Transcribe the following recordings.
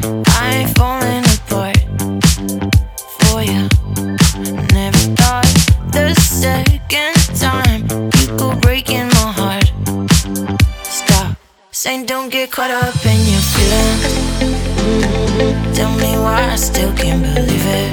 I ain't falling apart for you. Never thought the second time you go breaking my heart. Stop saying don't get caught up in your feelings. Tell me why I still can't believe it.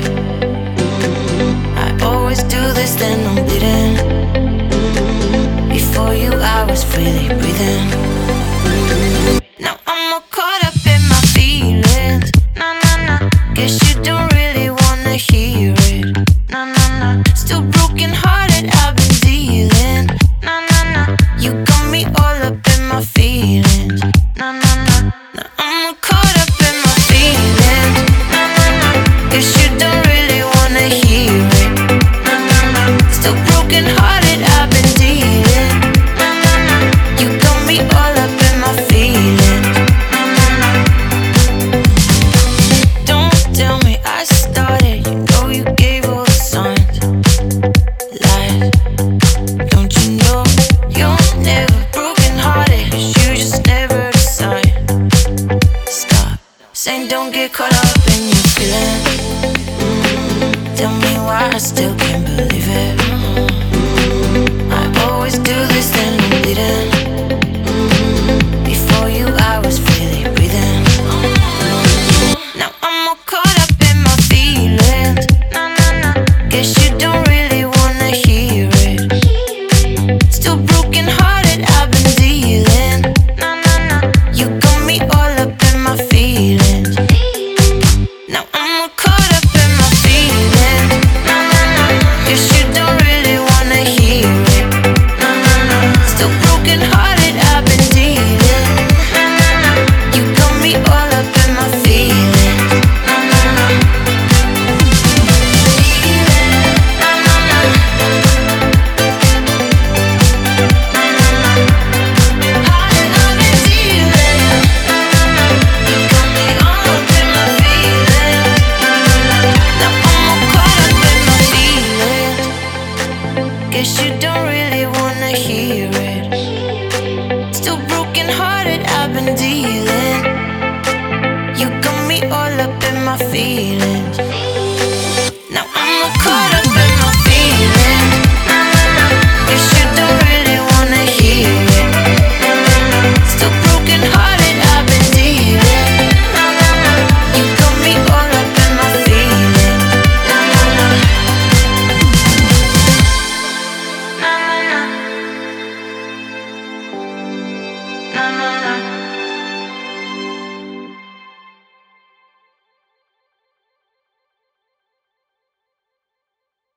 I always do this, then I'm bleeding. Before you I was freely breathing. Now I'm all caught up in my feelings. Nah, nah, nah. Guess you don't really wanna hear it. Nah, nah, nah. Still broken hearted, I've been dealing. Nah, nah, nah. You got me all up in my feelings. Nah, nah, nah. Now I'm all caught up in my feelings. Nah, nah, nah. Guess you don't really wanna hear it. Nah, nah, nah. Still broken hearted, I've been dealing. Nah, nah, nah. You got me all up in my feelings. Nah, nah, nah. Don't tell me I started. You know you gave all the signs. Lies. Don't you know you're never broken hearted? 'Cause you just never decide. Stop saying don't get caught up in your feelings. Tell me why I still can't believe it. I always do this thing.